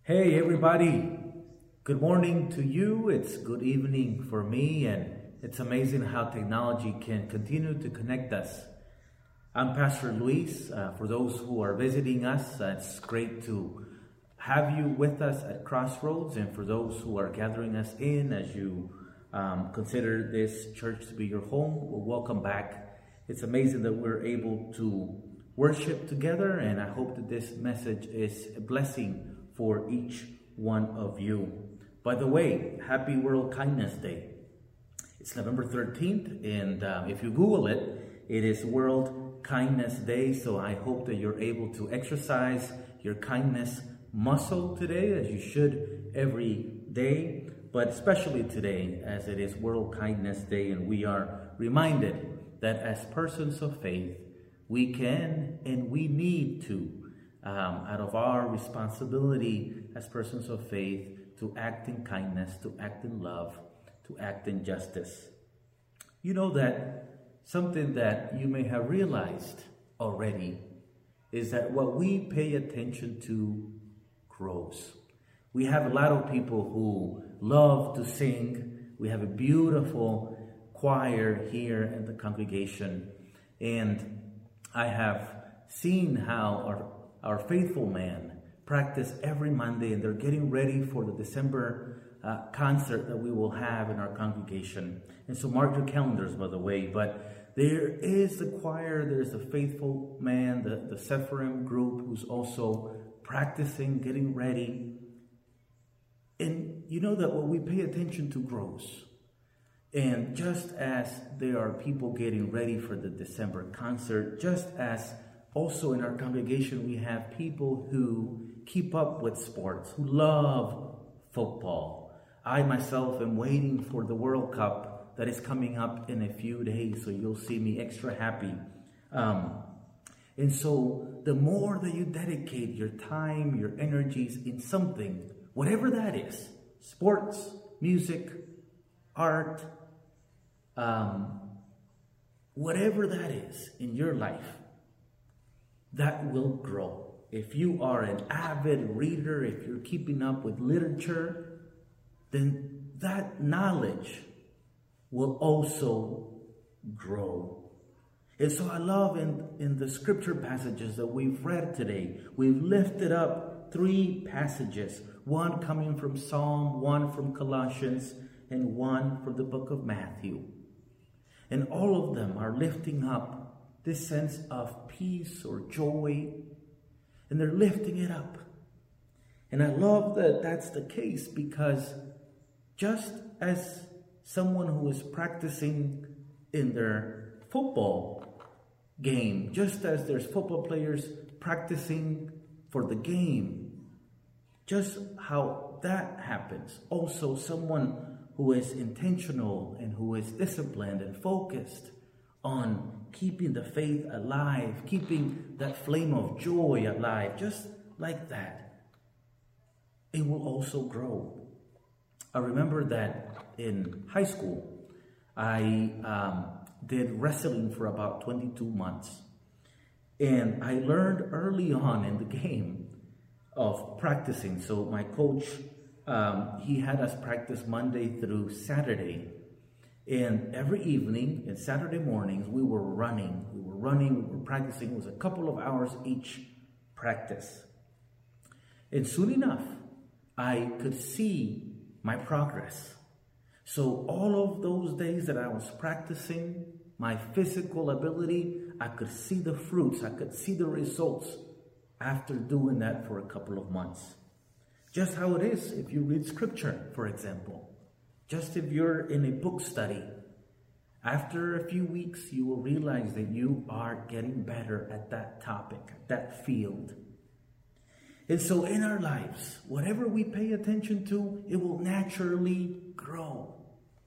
Hey everybody, good morning to you. It's good evening for me, and it's amazing how technology can continue to connect us. I'm Pastor Luis. For those who are visiting us, it's great to have you with us at Crossroads, and for those who are gathering us in as you consider this church to be your home, well, welcome back. It's amazing that we're able to worship together, and I hope that this message is a blessing for each one of you. By the way, happy World Kindness Day. It's November 13th, and if you Google it, it is World Kindness Day. So I hope that you're able to exercise your kindness muscle today, as you should every day, but especially today as it is World Kindness Day, and we are reminded that as persons of faith, we can and we need to out of our responsibility as persons of faith to act in kindness, to act in love, to act in justice. You know that something that you may have realized already is that what we pay attention to grows. We have a lot of people who love to sing. We have a beautiful choir here in the congregation, and I have seen how our faithful men practice every Monday, and they're getting ready for the December concert that we will have in our congregation. And so mark your calendars, by the way. But there is the choir, there's the faithful man, the Sephirim group who's also practicing, getting ready. And you know that what we pay attention to grows. And just as there are people getting ready for the December concert, just as also in our congregation, we have people who keep up with sports, who love football. I myself am waiting for the World Cup that is coming up in a few days, so you'll see me extra happy. And so the more that you dedicate your time, your energies in something, whatever that is, sports, music, art, whatever that is in your life, that will grow. If you are an avid reader, if you're keeping up with literature, then that knowledge will also grow. And so I love in the scripture passages that we've read today, we've lifted up 3 passages, one coming from Psalm, one from Colossians, and one from the book of Matthew. And all of them are lifting up this sense of peace or joy, and they're lifting it up. And I love that that's the case, because just as someone who is practicing in their football game, just as there's football players practicing for the game, just how that happens, also someone who is intentional and who is disciplined and focused on keeping the faith alive, keeping that flame of joy alive, just like that, it will also grow. I remember that in high school, I did wrestling for about 22 months. And I learned early on in the game of practicing. So my coach, he had us practice Monday through Saturday. And every evening and Saturday mornings, we were running, we were practicing. It was a couple of hours each practice. And soon enough, I could see my progress. So all of those days that I was practicing my physical ability, I could see the fruits, I could see the results after doing that for a couple of months. Just how it is if you read scripture, for example. Just if you're in a book study, after a few weeks, you will realize that you are getting better at that topic, that field. And so in our lives, whatever we pay attention to, it will naturally grow.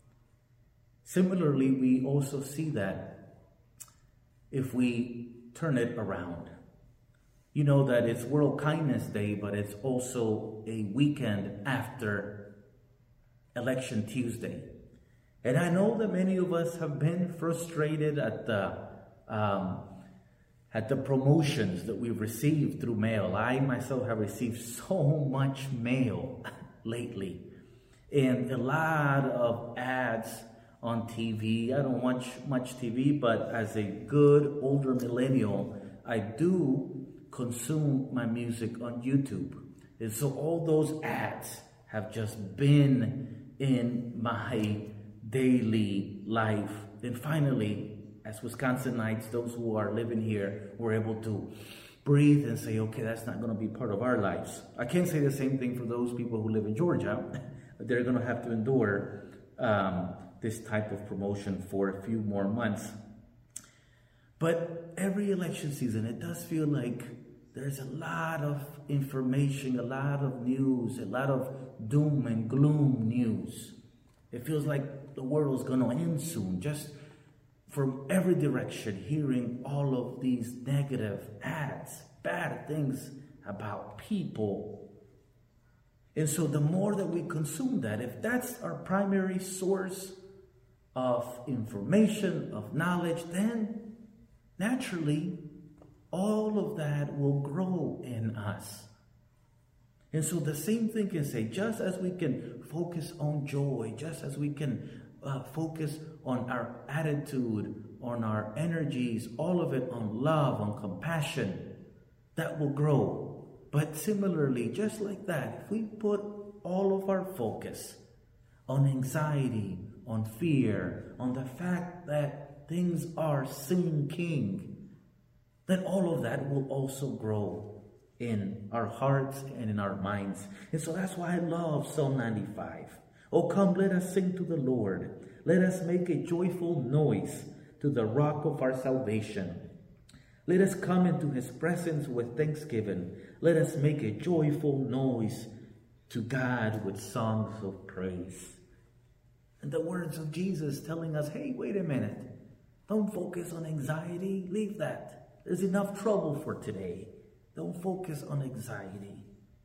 Similarly, we also see that if we turn it around. You know that it's World Kindness Day, but it's also a weekend after Election Tuesday. And I know that many of us have been frustrated at the at the promotions that we've received through mail. I myself have received so much mail lately, and a lot of ads on TV. I don't watch much TV, but as a good older millennial, I do consume my music on YouTube. And so all those ads have just been in my daily life. And finally, as Wisconsinites, those who are living here, were able to breathe and say, okay, that's not going to be part of our lives. I can't say the same thing for those people who live in Georgia. They're going to have to endure this type of promotion for a few more months. But every election season, it does feel like there's a lot of information, a lot of news, a lot of doom and gloom news. It feels like the world is going to end soon. Just from every direction, hearing all of these negative ads, bad things about people. And so the more that we consume that, if that's our primary source of information, of knowledge, then naturally all of that will grow in us. And so the same thing can say, just as we can focus on joy, just as we can focus on our attitude, on our energies, all of it on love, on compassion, that will grow. But similarly, just like that, if we put all of our focus on anxiety, on fear, on the fact that things are sinking, then all of that will also grow in our hearts and in our minds. And so that's why I love Psalm 95. Oh, come, let us sing to the Lord. Let us make a joyful noise to the rock of our salvation. Let us come into his presence with thanksgiving. Let us make a joyful noise to God with songs of praise. And the words of Jesus telling us, hey, wait a minute. Don't focus on anxiety. Leave that. There's enough trouble for today. Don't focus on anxiety.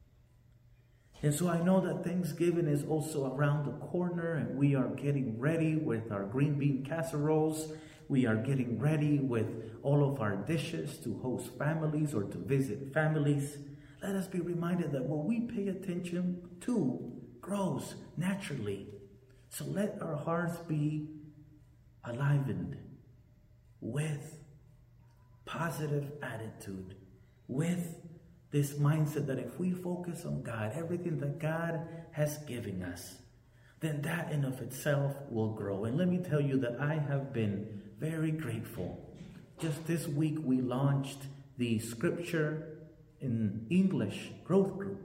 And so I know that Thanksgiving is also around the corner, and we are getting ready with our green bean casseroles. We are getting ready with all of our dishes to host families or to visit families. Let us be reminded that what we pay attention to grows naturally. So let our hearts be enlivened with positive attitude, with this mindset that if we focus on God, everything that God has given us, then that in of itself will grow. And let me tell you that I have been very grateful. Just this week we launched the Scripture in English growth group.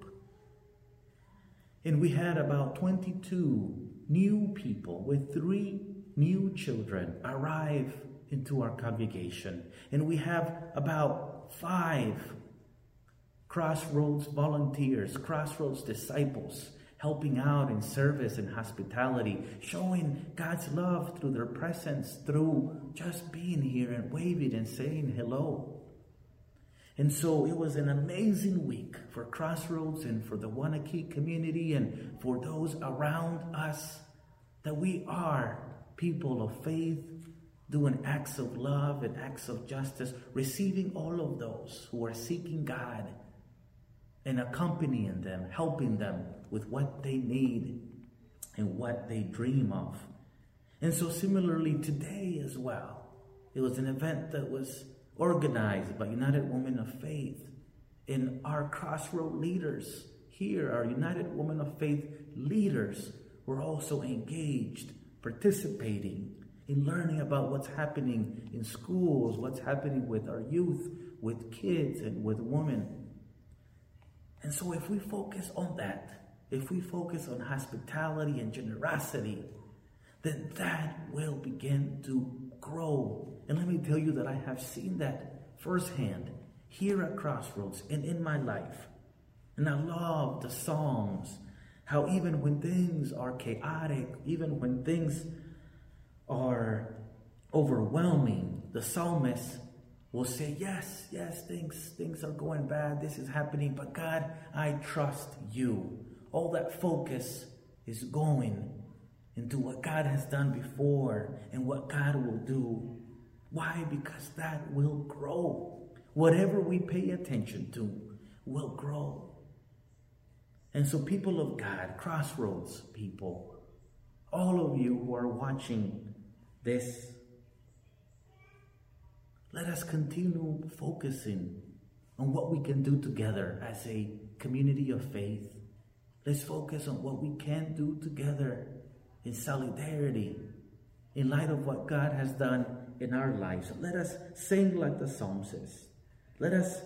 And we had about 22 new people with 3 new children arrive into our congregation. And we have about 5 Crossroads volunteers, Crossroads disciples, helping out in service and hospitality, showing God's love through their presence, through just being here and waving and saying hello. And so it was an amazing week for Crossroads and for the Waunakee community and for those around us, that we are people of faith, doing acts of love and acts of justice, receiving all of those who are seeking God and accompanying them, helping them with what they need and what they dream of. And so similarly today as well, it was an event that was organized by United Women of Faith. And our Crossroad leaders here, our United Women of Faith leaders, were also engaged, participating in learning about what's happening in schools, what's happening with our youth, with kids, and with women. And so if we focus on that, if we focus on hospitality and generosity, then that will begin to grow. And let me tell you that I have seen that firsthand here at Crossroads and in my life. And I love the Psalms, how even when things are chaotic, even when things are overwhelming, the psalmist will say, yes, things are going bad, this is happening, but God, I trust you. All that focus is going into what God has done before and what God will do. Why? Because that will grow. Whatever we pay attention to will grow. And so, people of God, Crossroads people, all of you who are watching this, let us continue focusing on what we can do together as a community of faith. Let's focus on what we can do together in solidarity, in light of what God has done in our lives. Let us sing like the psalm says. Let us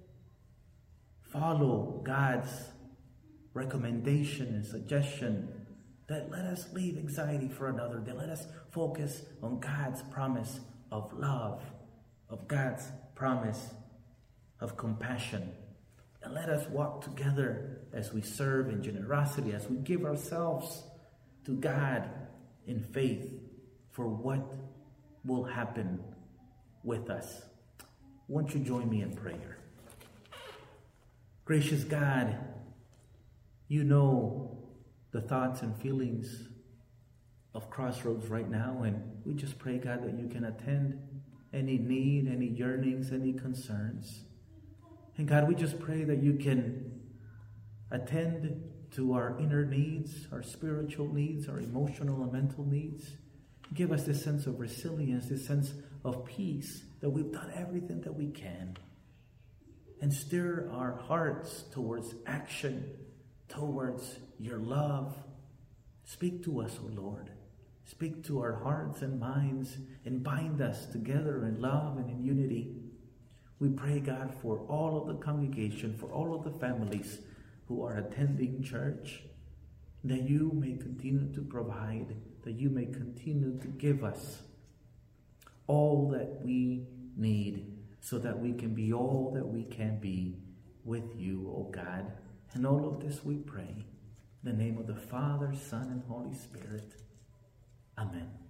follow God's recommendation and suggestion that let us leave anxiety for another day. Let us focus on God's promise of love, of God's promise of compassion. And let us walk together as we serve in generosity, as we give ourselves to God in faith for what will happen with us. Won't you join me in prayer? Gracious God, you know the thoughts and feelings of Crossroads right now, and we just pray, God, that you can attend any need, any yearnings, any concerns. And God, we just pray that you can attend to our inner needs, our spiritual needs, our emotional and mental needs. Give us this sense of resilience, this sense of peace, that we've done everything that we can. And stir our hearts towards action, towards your love. Speak to us, O Lord. Speak to our hearts and minds and bind us together in love and in unity. We pray, God, for all of the congregation, for all of the families who are attending church, that you may continue to provide, that you may continue to give us all that we need so that we can be all that we can be with you, O God. And all of this we pray in the name of the Father, Son, and Holy Spirit. Amen.